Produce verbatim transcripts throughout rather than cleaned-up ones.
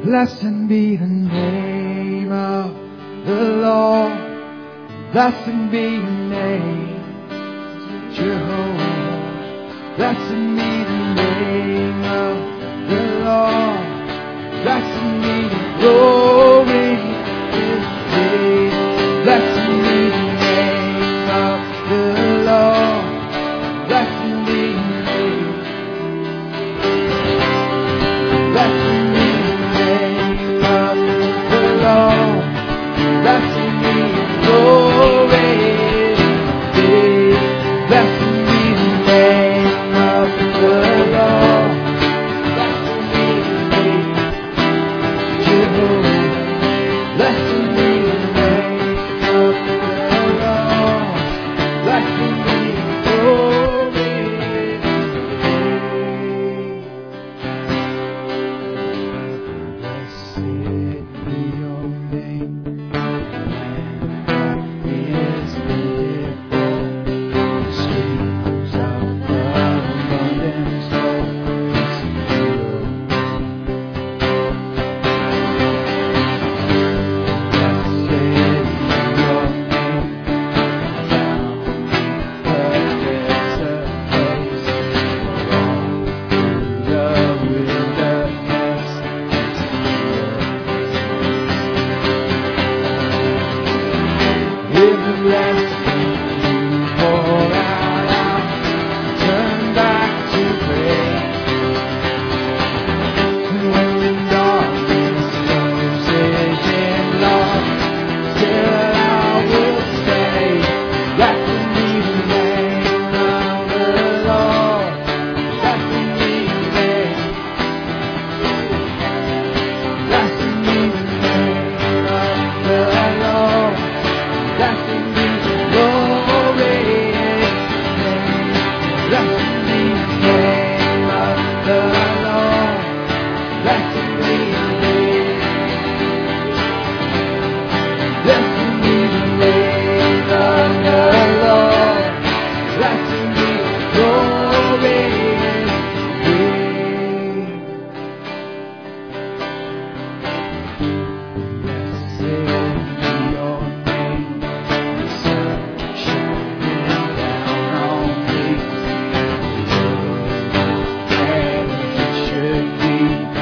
Blessed be the name of the Lord. Blessed be your name, Jehovah. Blessed be the name of the Lord. Blessed be the glory His name. Blessed be the name of the Lord. Blessed be your name. Blessed be the name of the Lord. Blessed be the glory His name. Blessed be the name of the Lord. Blessed be the name, Jehovah. Blessed be the name of the Lord. Blessed be the glory His name. Blessed be your name. Is beautiful. Streams of abundance flow. It's pure. Blessed be your name. Down the desert place. Along the wilderness. With the blessing you pour out, I'll turn back to praise. And when the darkness closes in love, still I will say, blessed be the name of the Lord. Blessed be the name. Blessed be the name of the Lord. Blessed be the glory His name. Blessed be the name of the Lord. Blessed be the name. Blessed be the name of the Lord. Blessed be the glory His name. Blessed be your name. The sun shining down on me. As it should be.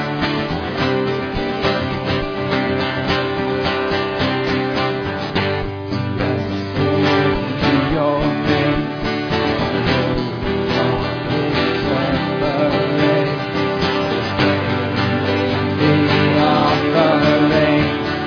Blessed be your name. The offering.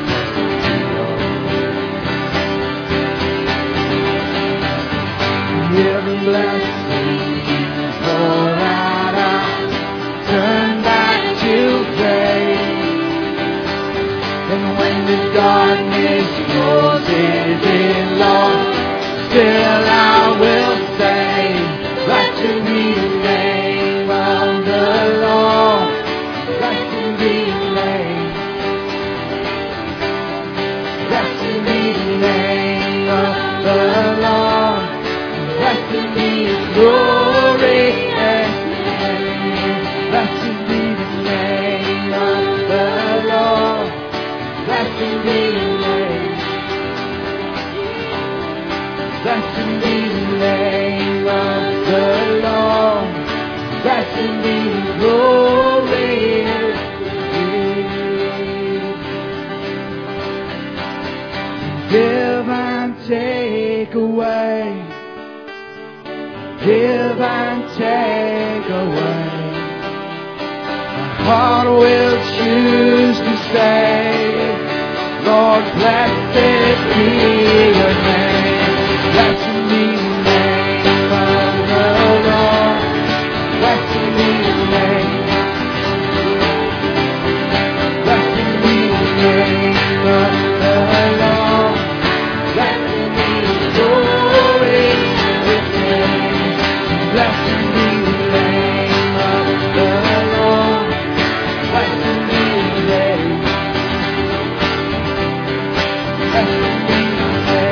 Hear the blessings pour out, I'll turn back to praise. And when the darkness closes in, Lord, still I will say, blessed be the name of the Lord. Blessed be the name. Blessed be the name of the Lord. Blessed be His glory and name. Blessed be the name of the Lord. Blessed be the name. Blessed be the name of the Lord. Blessed be the glory His name. Give and take away. Give and take away. My heart will choose to say, Lord, blessed be your name. Blessed be the name of the Lord. Blessed be the name. Blessed be the name of the Lord. Blessed be the glory His name. Blessed be the name of the Lord. Blessed be the name. Blessed be the name.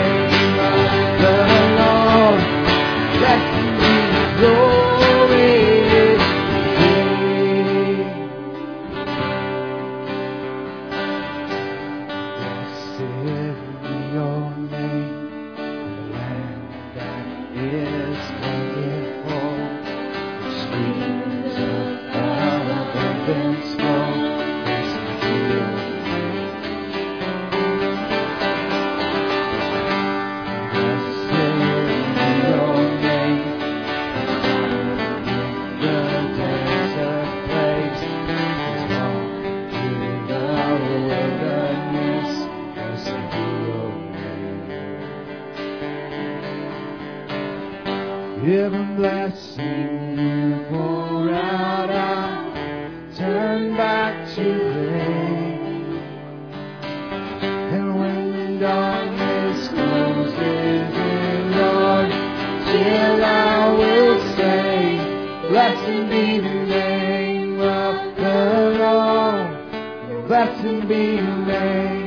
blessing pour out, I turn back to rain. And when darkness closes in, Lord, still I will say, blessed be the name of the Lord. Blessed be the name.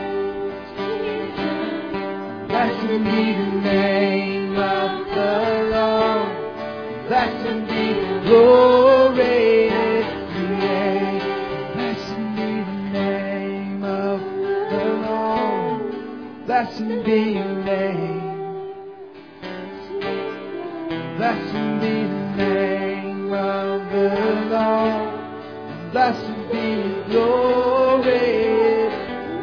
Blessed be the name of the Lord. Blessed be the glory it creates. Blessed be the name of the Lord. Blessed be your name. Blessed be the name of the Lord. Blessed be the glory it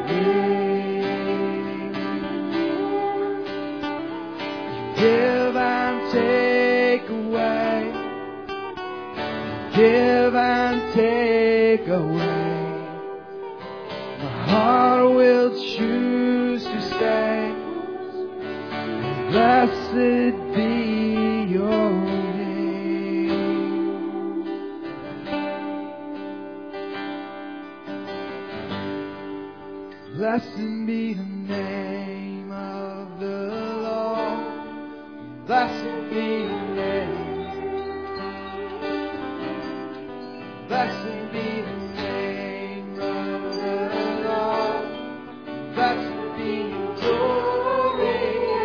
creates. Give and take away. Give and take away. My heart will choose to say, blessed be your name. Blessed be the name of the Lord. Blessed be your name. Blessed be the name of the Lord. Blessed be your glory.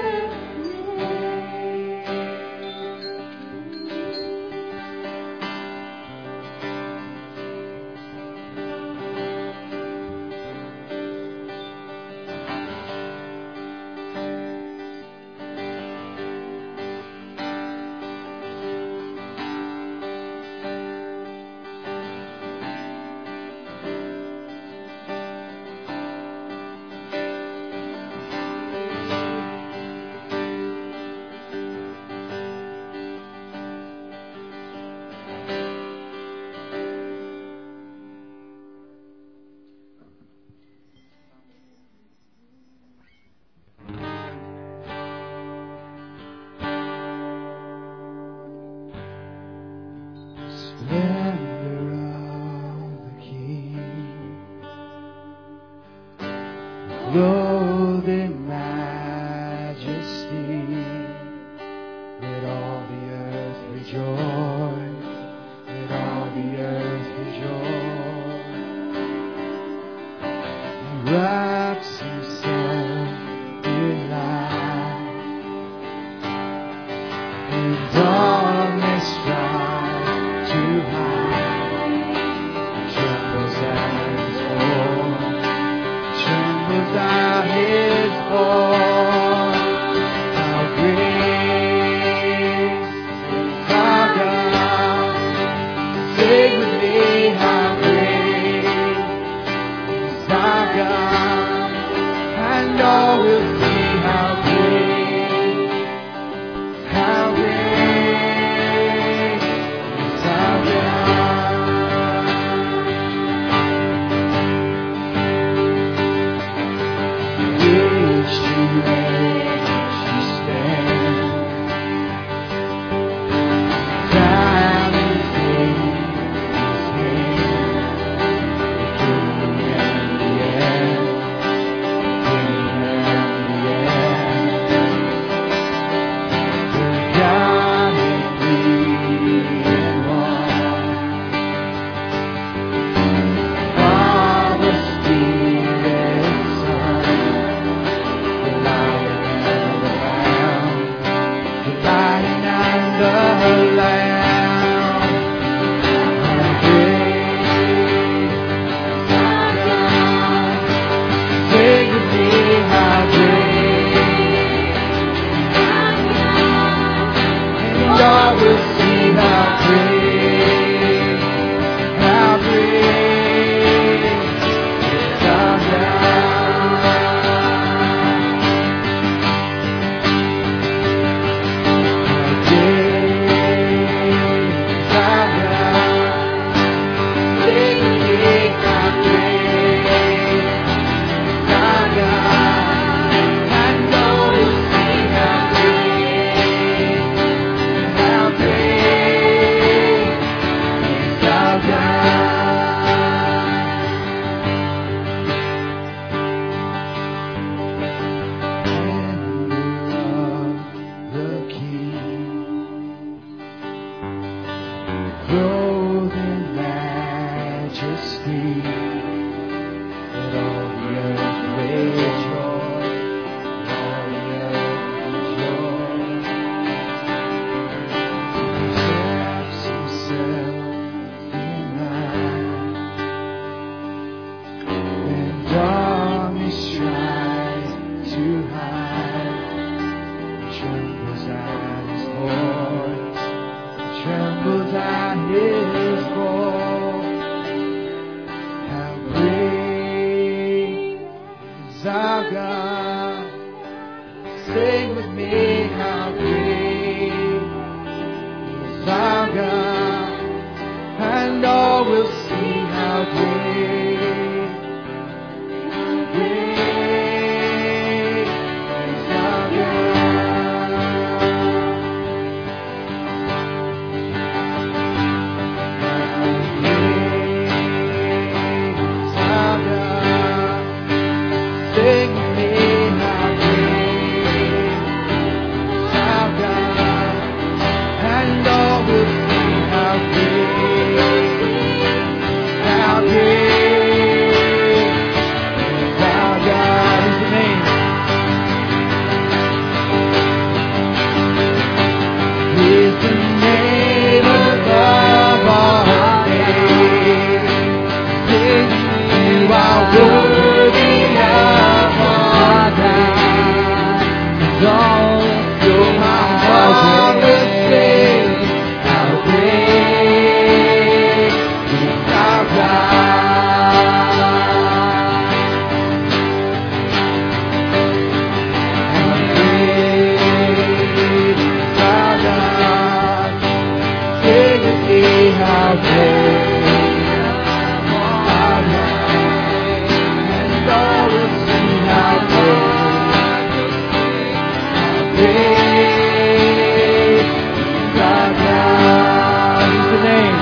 Clothed in majesty, let all the earth rejoice, let all the earth rejoice. He wraps himself in light, and darkness tries to hide, trembles at his voice, trembles at his voice. How great is our God? Sing with me, how great is our God? And Let all the earth rejoice. All the earth rejoice. Wraps himself in light. When darkness tries to hide, he trembles at his voice. He trembles at his voice. How great is our God? Sing with me, how great is our God, and all will see how great, great is our God. How great is our God. Sing with me, how great is our God, and all will see how great, how great is our God. Is the name. Is the name above all names. Sing, you are worthy of our God. And all your my heart will sing, how great is our God. How great is our God. Sing with me, how great our God. And all will see how great, how great is our God. Is the name.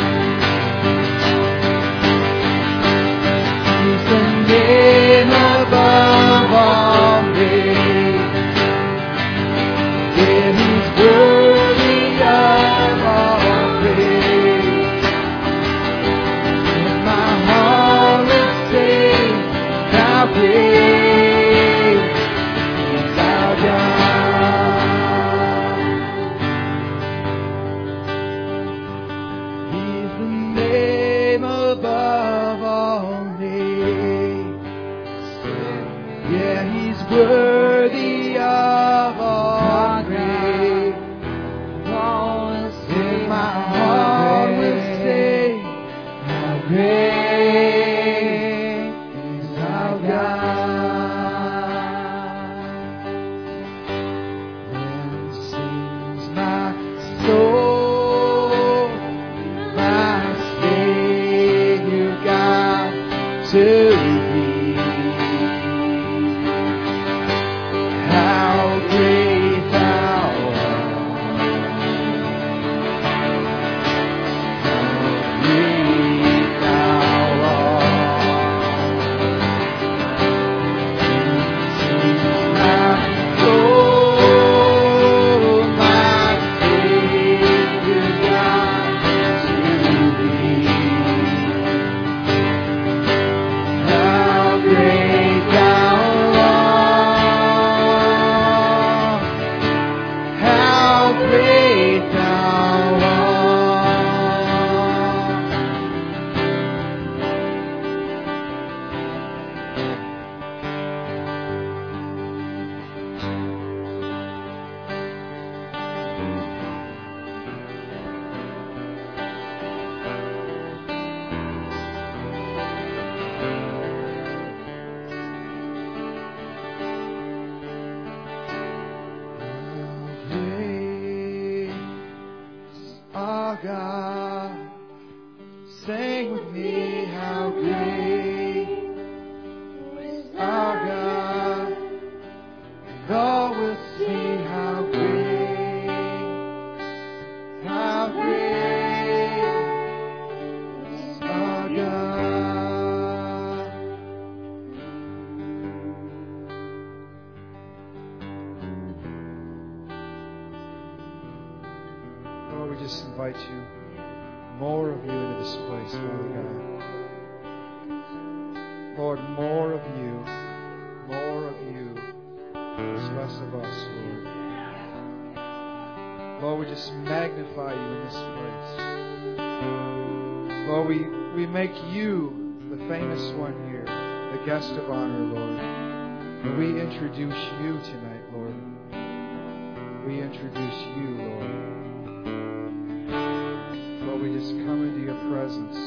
He's the name above all names. Yeah, he's worthy of all praise. And my heart will sing, how great is our God. He's the name above all names. Yeah, he's worthy of all praise. And my heart will sing, how great is our God. Then sings my soul, my Savior God, to thee. How great thou art. How great thou art. Sings my soul, my Savior God, to thee. How great thou art. How great thou art. Great is our God. Sing with me, how great is our God. And all will see how great, how great is our God. Lord, we just invite you, more of you into this place, Father God. Lord, more of you, more of you, less of us, Lord. Lord, we just magnify you in this place. Lord, we, we make you the famous one here, the guest of honor, Lord. And we introduce you tonight, Lord. We introduce you, Lord. Lord, we just come into your presence.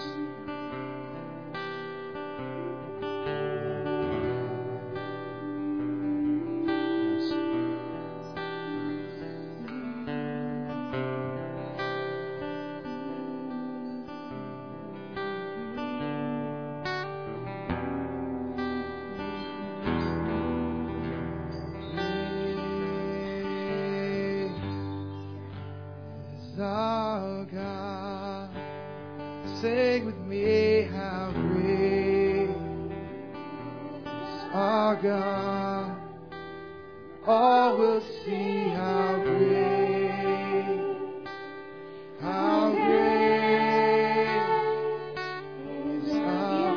Our God, sing with me how great is our God. All will see how great, how great is our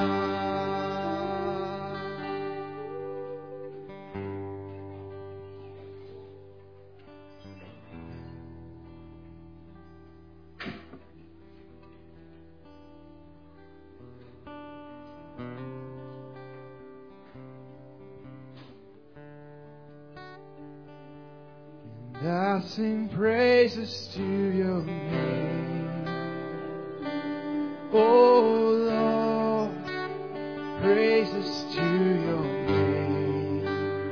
God. I sing praises to your name, oh Lord, praises to your name,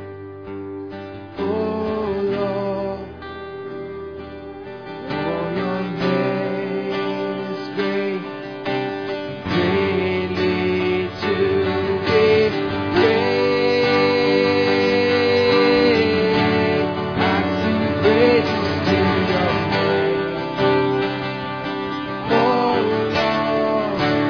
oh Lord, oh your name is great, greatly to be praised. I sing praises to your name, oh Lord,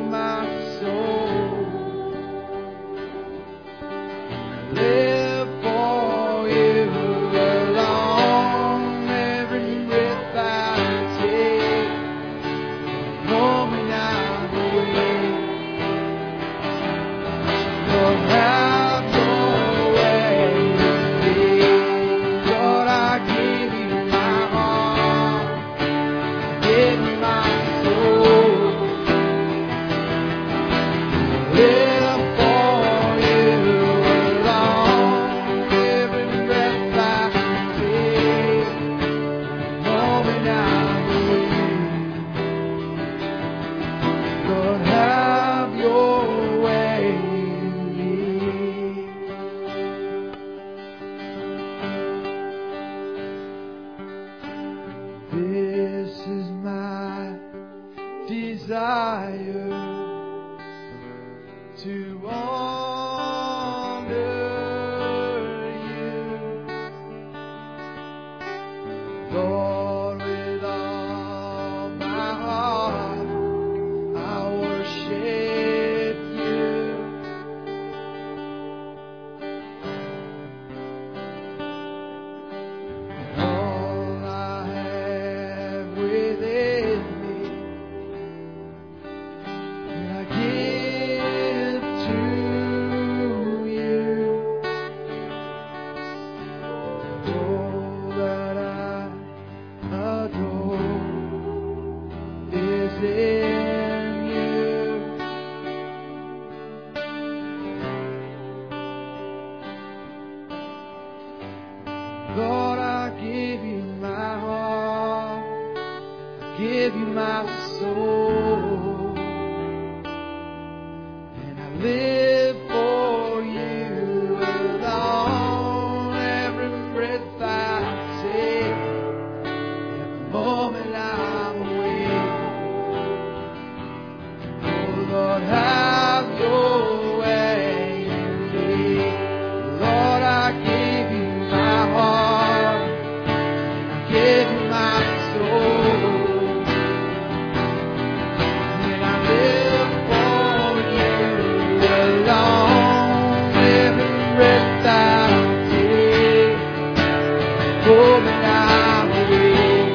my soul. Live for you alone. Every breath I take, moment I'm awake. Lord, have your way with me. Lord, I give you my heart. Give me my soul. Live for you alone. Every breath I take, moment I'm awake. Lord, have your way in me. This is my desire, to honor you, Lord, with all my heart. I worship you. All I have within me, and I give to you. All that I adore is in you. Lord, I give you my heart, I give you my soul, and I live for you alone. Every breath I take, every moment I'm awake. Oh Lord, have your way in me. Lord, I give you my heart, I give you my soul, and I live for you alone. Every breath I take, moment I'm awake.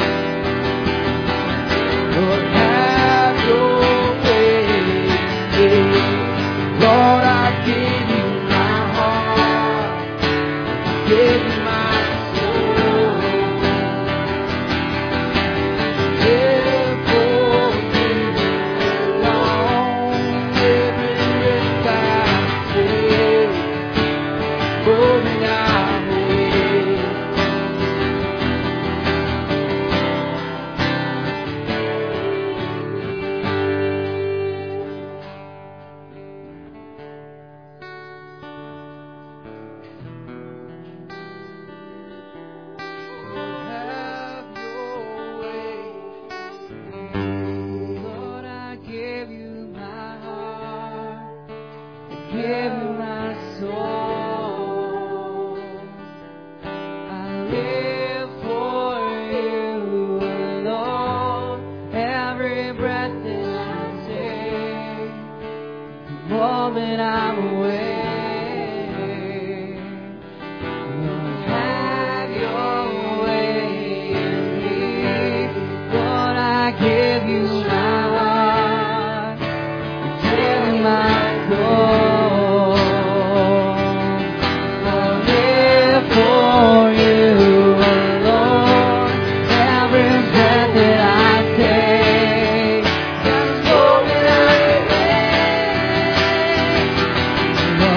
Lord, have your way in me. Lord, I give you my heart, I give you my soul. Live for you alone. Every breath I take, moment I'm awake. Have your way. Lord, I give you my heart, I give you my soul. I live for you alone. Every breath that I take, the moment I'm awake. Lord, have your way in me. Lord, I give you my heart, I give you my soul. I live for you alone. Every breath that I take, every moment I'm awake.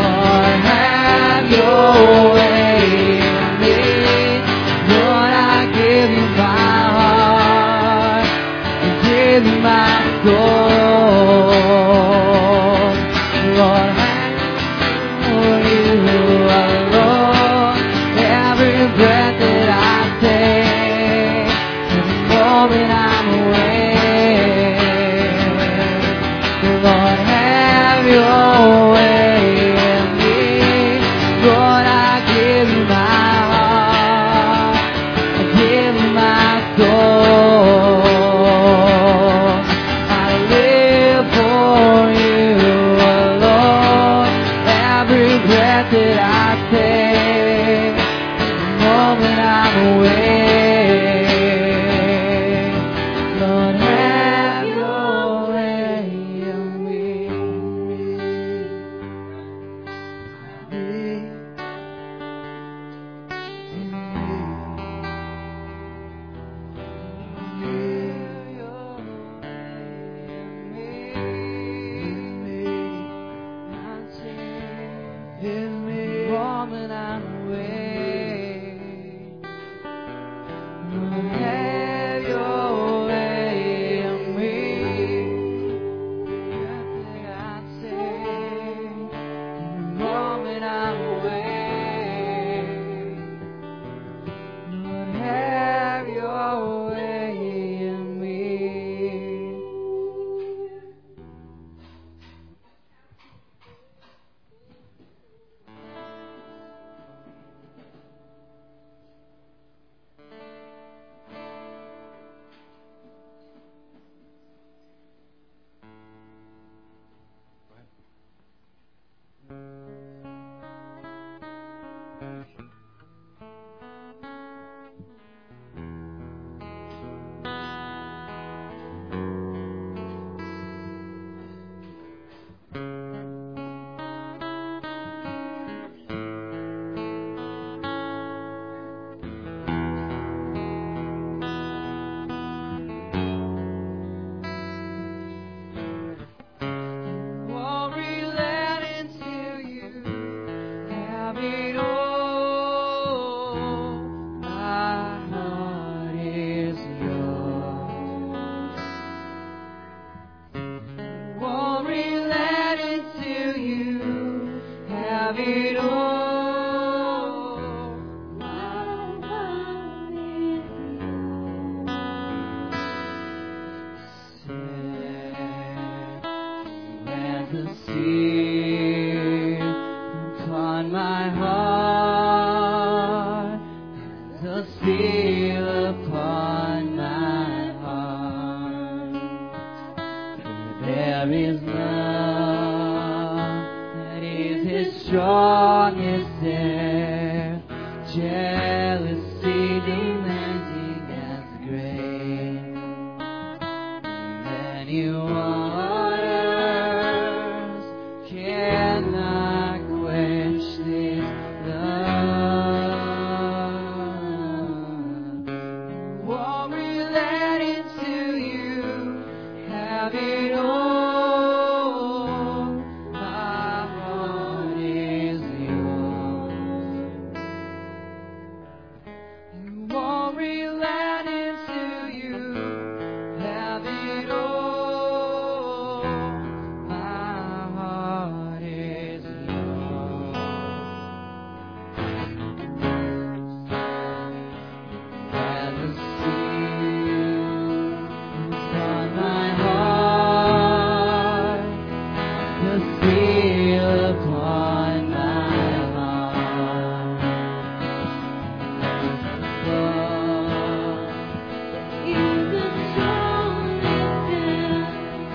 moment I'm awake, Lord, have your way in me. Nothing I say, the moment I'm awake, Lord, have your way in me. Won't relent until you have it all. My heart is yours. Won't relent until you have it all. My heart is yours. As the seal upon my heart, as the seal upon my heart, there is love that is as strong as there, jealousy demanding as great. Many waters cannot quench this love. Won't relent until you have it all. My heart is yours. You won't relent until you have it all. My heart is yours. As the seal upon my heart, the seal upon my heart. Love is the strongest and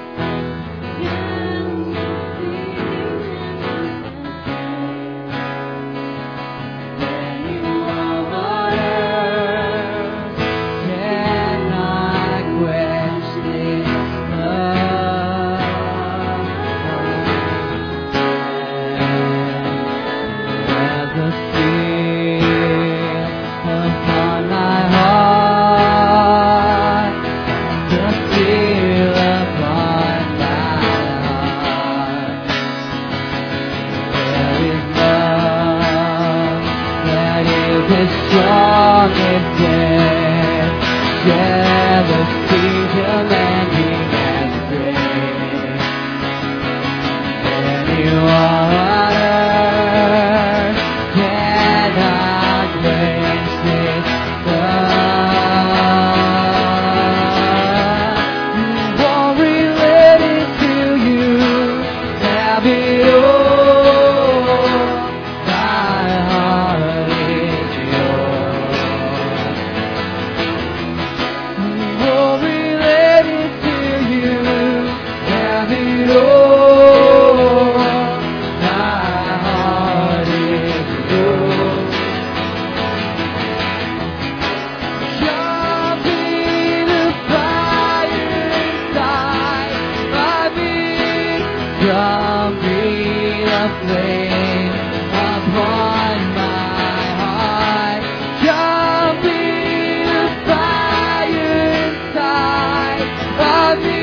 many waters cannot quench this love. As the seal upon my heart, the seal upon my heart, there is love that is as strong as death, jealousy demanding as great. Many waters cannot quench this love. You won't relent until you have it all. My heart is yours. You won't relent until you have it all. My heart is yours. Come be the fire inside my being. Come be the flame upon my heart. Come be the fire inside of me.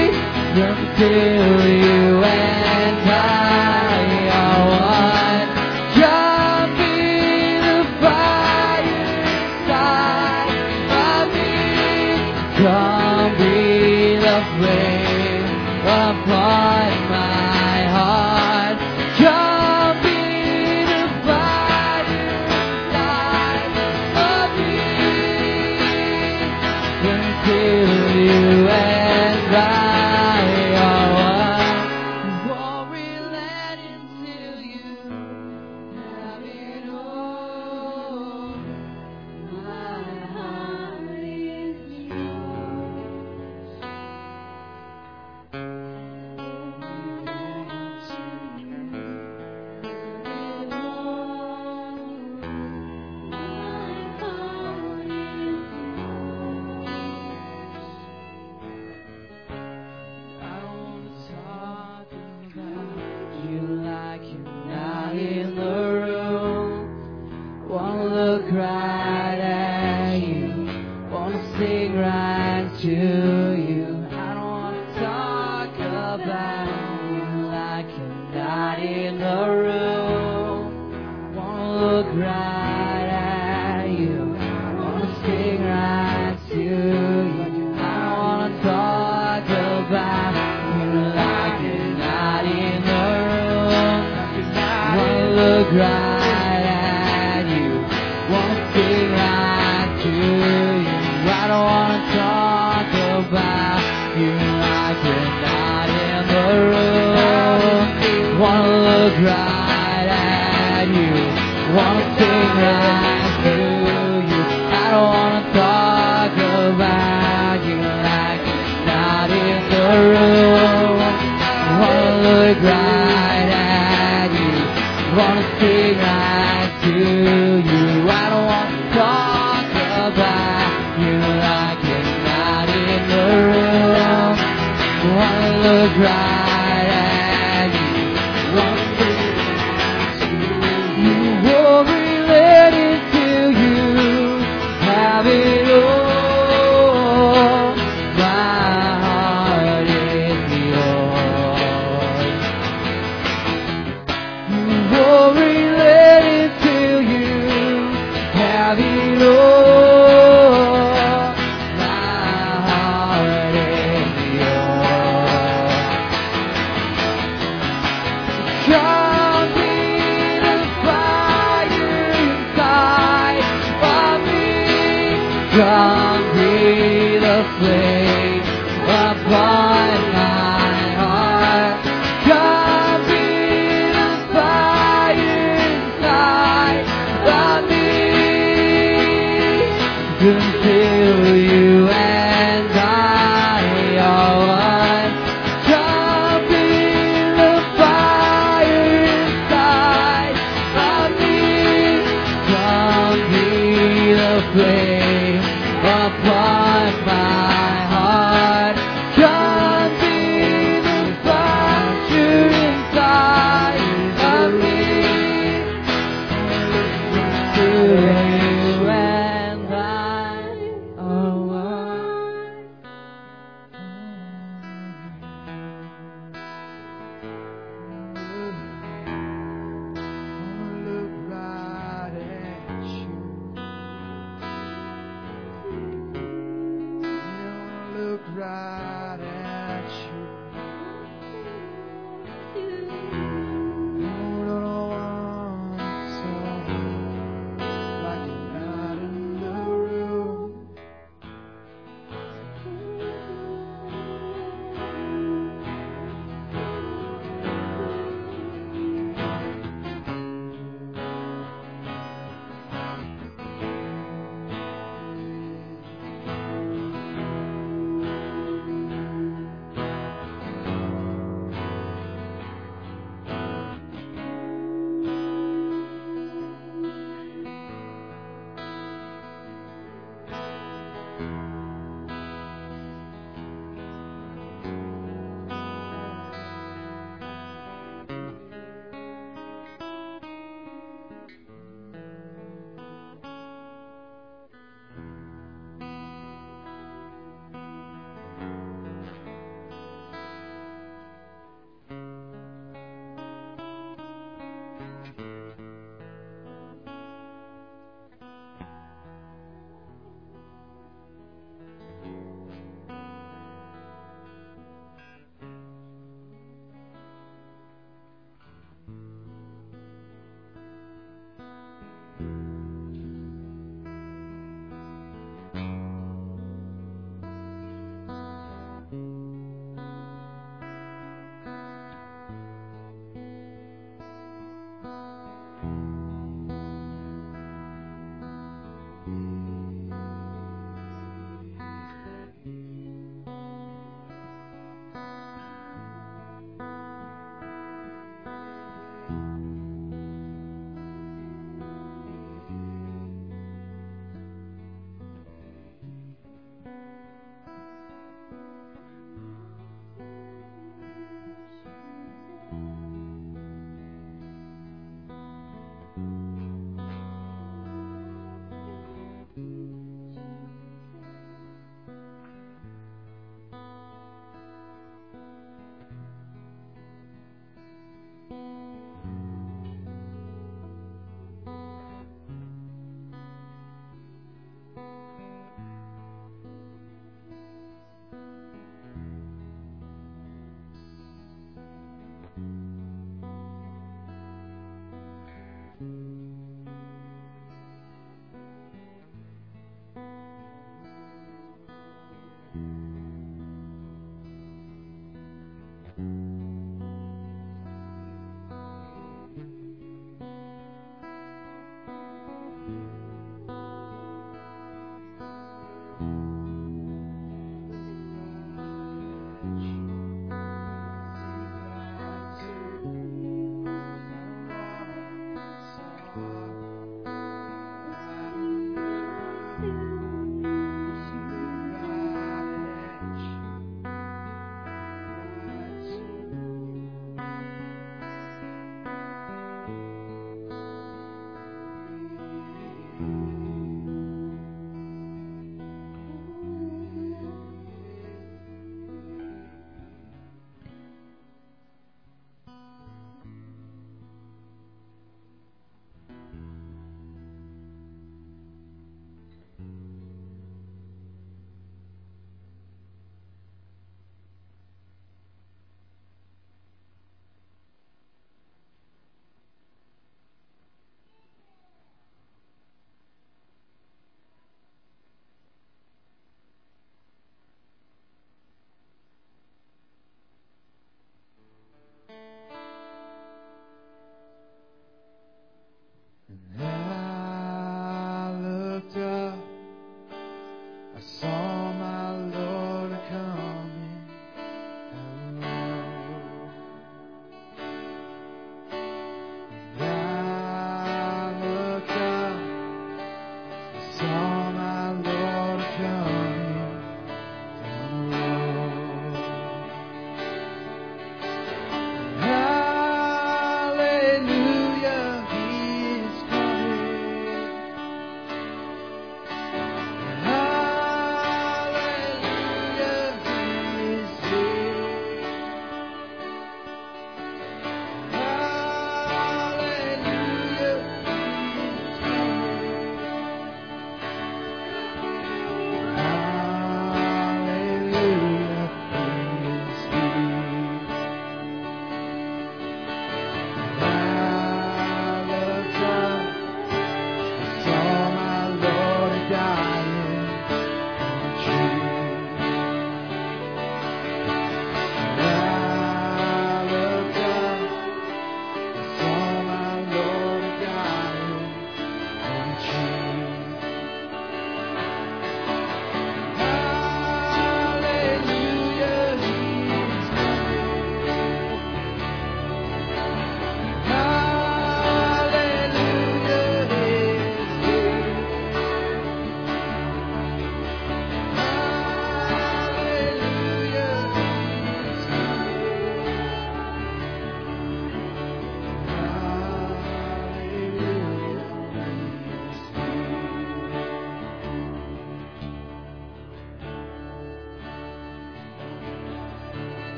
Until you and I are one. upon my heart. Come be the fire inside of me until you and I are one. Won't relent until you have it all. My heart is right at you, wanna sing right to you. I don't wanna talk about you like you're not in the room. Wanna look right at you, wanna sing right to you. I don't wanna talk about you like you're not in the room. Wanna look right. Wanna look right at you, wanna sing right to you. I don't wanna talk about you like you're not in the room. Wanna look right at you, wanna sing right to you. I don't wanna talk about you like you're not in the room. Wanna look right. Come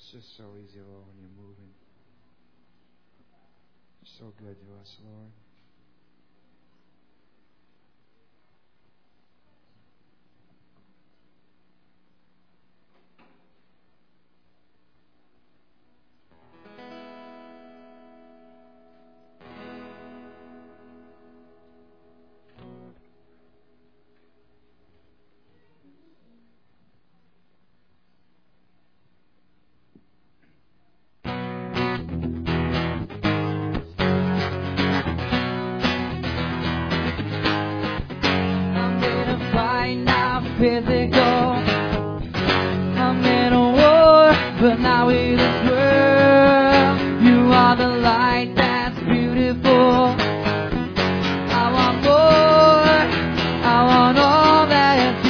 It's just so easy, Lord, when you're moving. You're so good to us, Lord. Physical, I'm in a war, but not with this world. You are the light that's beautiful. I want more, I want all that's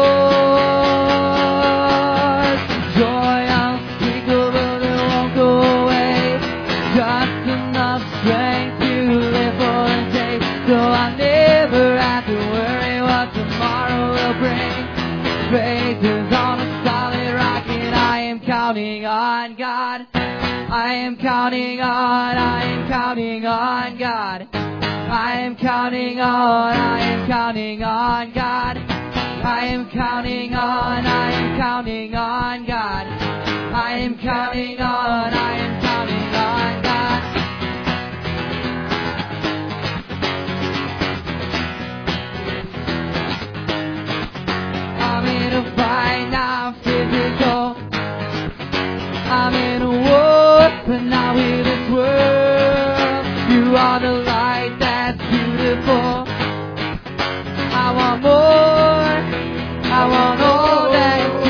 yours. Joy unspeakable that won't go away. Just enough strength to live for a day, so I never have to worry what tomorrow will bring. Faith is on a solid rock and I am counting on God. I am counting on, I am counting on God. I am counting on, I am counting on God. I am counting on, I am counting on God. I am counting on, I am counting on God. I'm in a fight, not physical. I'm in a war, but not with this world. You are the light that's beautiful. I want more, I want all that's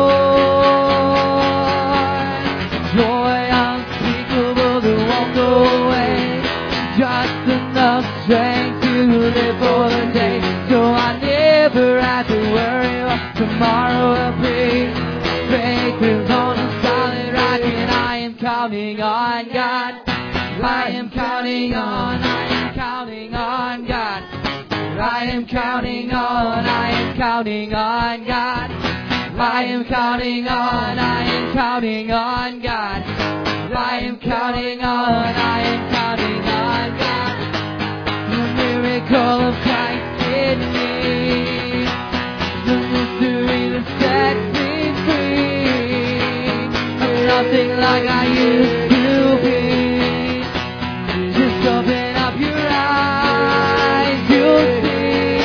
yours. Joy unspeakable that won't go away. Just enough strength to live for the day, so I never have to worry what tomorrow will bring. Faith is on a solid rock and I am counting on God. I am counting on, I am counting on God. I am counting on, I am counting on God. I am counting on, I am counting on God. I am counting on, I am counting on God. The miracle of Christ in me. The mystery that sets me free. I'm nothing like I used to be. Just open up your eyes, you'll see.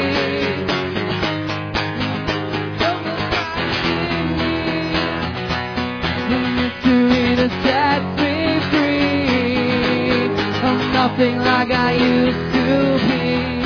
The mystery that sets me free. I'm nothing like I used to be.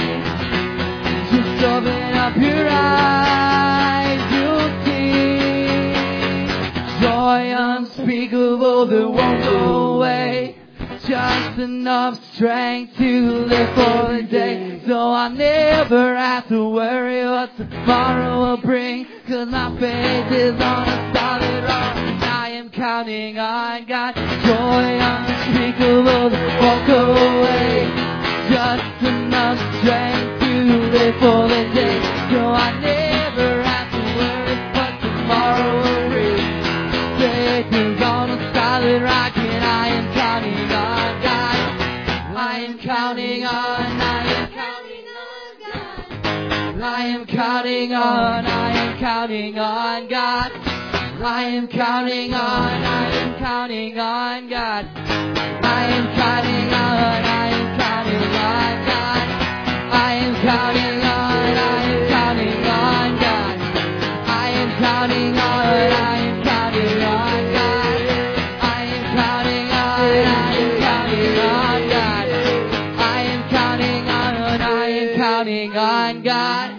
Just open up your eyes, you'll see. Joy unspeakable that won't go away. Just enough strength to live for the day, so I never have to worry what tomorrow will bring. Cause my faith is on a solid rock. I am counting on God. Joy unspeakable that won't go away. Just enough strength to live for the day, so I never have to worry what tomorrow will bring. Faith is on a solid rock and I am counting on God. I am counting on, I am counting on God. I am counting on, I am counting on God. I am counting on, I am counting on God. I am counting on, I am counting on God. I am counting on, I am counting on God. I am counting on, I am counting on God. I am counting on, I am counting on God. I am counting on, I am counting on God.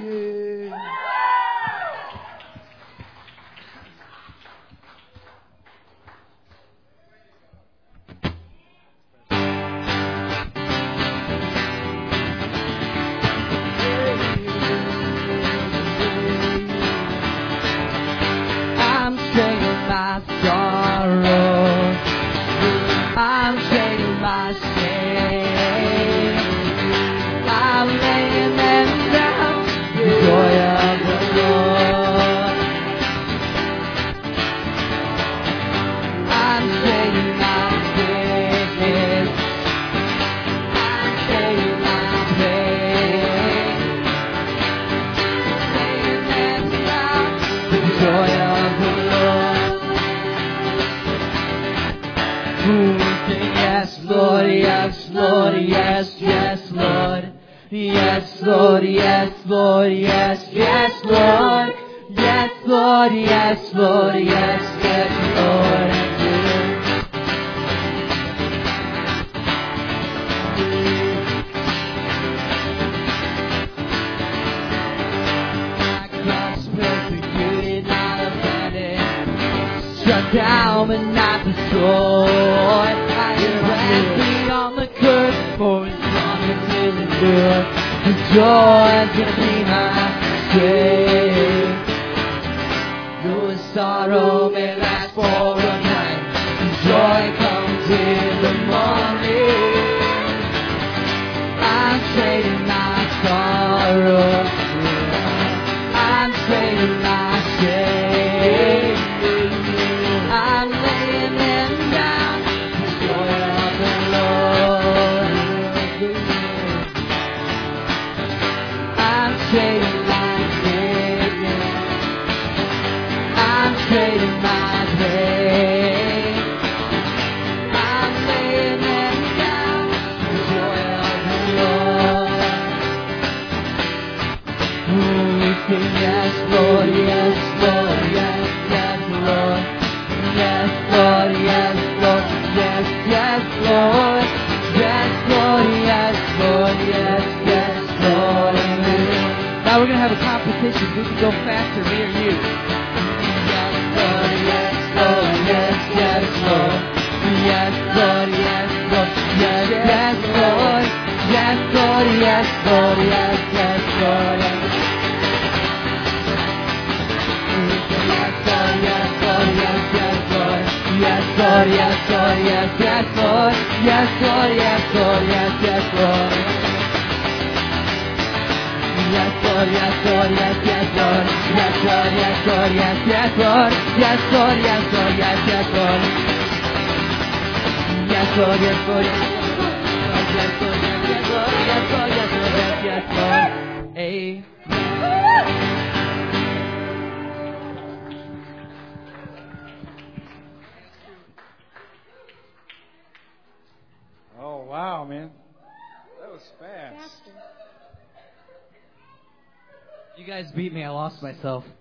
I'm trading my sorrow. I'm trading my shame. I'm laying them down. Yes, Lord, yes, Lord, yes, yes, Lord. Yes, Lord, yes, Lord, yes, yes, Lord. My cross persecuted, not abandoned, struck down but not destroyed. I am resting on the curse for as long as it endures. The joy is gonna be my strength. Though the sorrow may last for a night, the joy comes in the morning. I'm trading my sorrow, I'm trading my shame. I'm laying them down, the joy of the Lord. I'm trading my shame, I'm trading my pain. I'm laying them down, the joy of the Lord. Oh, we sing yes, Lord, yes, Lord, yes, yes, Lord. Yes, Lord, yes, Lord, yes, yes, Lord. Yes, Lord, yes, Lord, yes, yes, Lord. Amen. Now we're going to have a competition. Who can go faster, me or you? Yes, Lord, yes, Lord, yes, yes, Lord. Yes, Lord, yes, Lord, yes, yes, Lord. Yes, Lord, yes, Lord, yes, yes, Lord. Yes, Lord, yes, Lord, yes, yes, Lord. Yes, Lord, yes, Lord, yes, yes, Lord. Yes, Lord, yes, Lord, yes, yes, Lord. Yes, Lord, yes, Lord, yes, yes, Lord. Yes, Lord, yes, Lord, yes, yes, Lord. Yes, Lord, yes, Lord, yes, yes, Lord. Yes, Lord, yes, Lord, yes, yes, Lord. Yes, Lord, yes, yes, Lord. Yes, Lord, yes, Lord, yes, yes, Lord. Amen. Oh, wow, man. That was fast. You guys beat me. I lost myself.